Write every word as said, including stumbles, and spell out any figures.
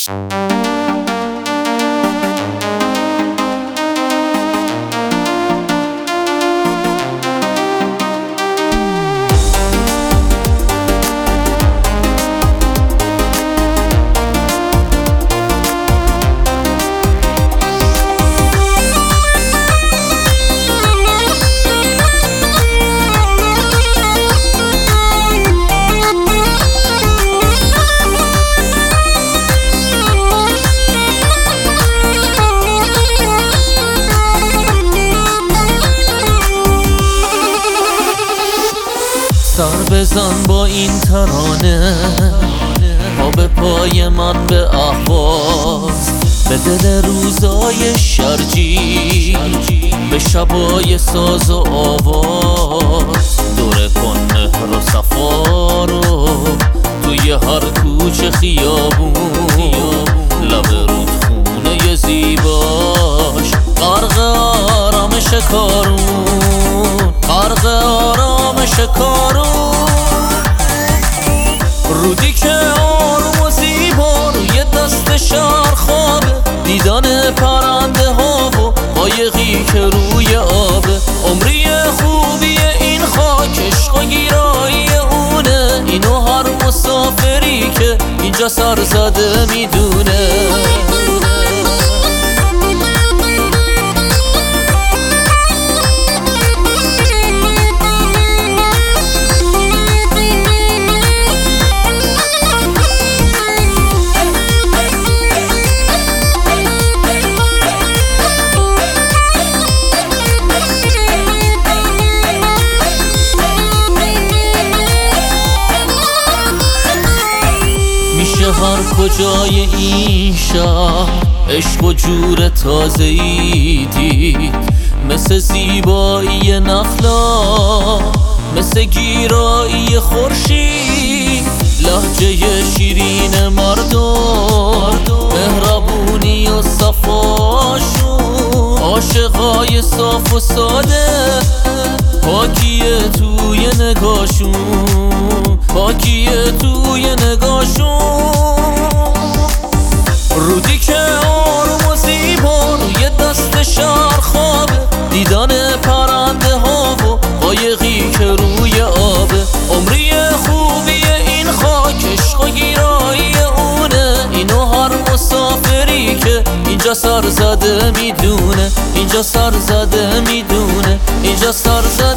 سر بزن با این ترانه، پا به پای من به اهواز، به دل روزای شرجی، به شبای ساز و آواز. دوره کن مهر و صفا رو توی هر کوچه خیابون، لب رودخونه زیباش غرق آرامش کارون، غرق آرامش کارون. رودی که آروم و زیبا روی دست شهر خوابه، دیدن پرنده ها و قایقی که روی آبه. عمری خوبی این خاک، عشق و گیرایی اونه، اینو هر مسافری که اینجا سر زده میدونه. میشه هر کجای این شهر عشق و جور تازه‌ای دید، مثل زیبایی نخلا، مثل گیرایی خورشید، لهجه شیرین مردم، مهربونی و صفاشون، عاشقای صاف و ساده، پاکیه توی نگاشون، پاکیه توی نگاشون. رودی که آروم و زیبا روی دست شهر خوابه، دیدن پرنده ها و قایقی که روی آبه. عمری خوبی این خاک، عشق و گیرایی اونه، اینو هر مسافری که اینجا سر زده میدونه، اینجا سر زده میدونه، اینجا سر زده